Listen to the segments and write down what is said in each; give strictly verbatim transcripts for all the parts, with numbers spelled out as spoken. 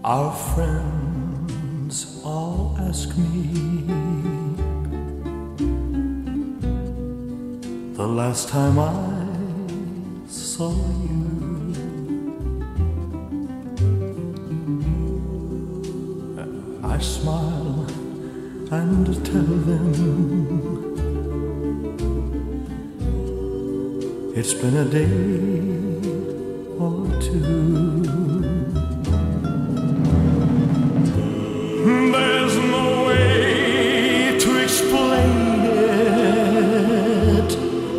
Our friends all ask me the last time I saw you. I smile and tell them it's been a day or two. There's no way to explain it,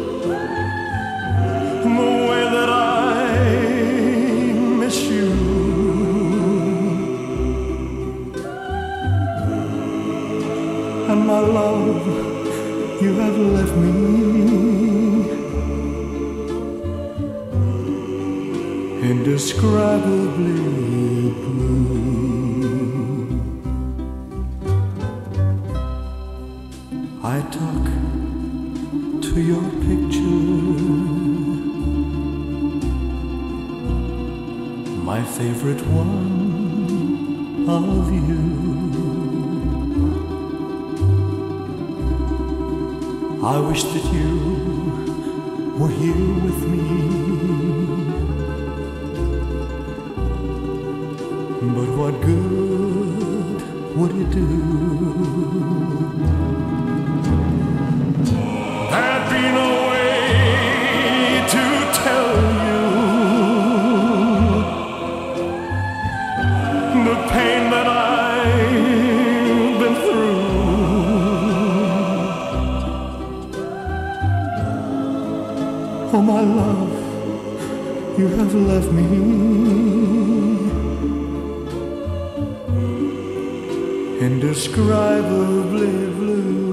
the way that I miss you. And my love, you have left me indescribably blue. I talk to your picture, my favorite one of you. I wish that you were here with me, but what good would it do? There'd be no way to tell you the pain that I've been through. Oh, my love, you have left me indescribably blue.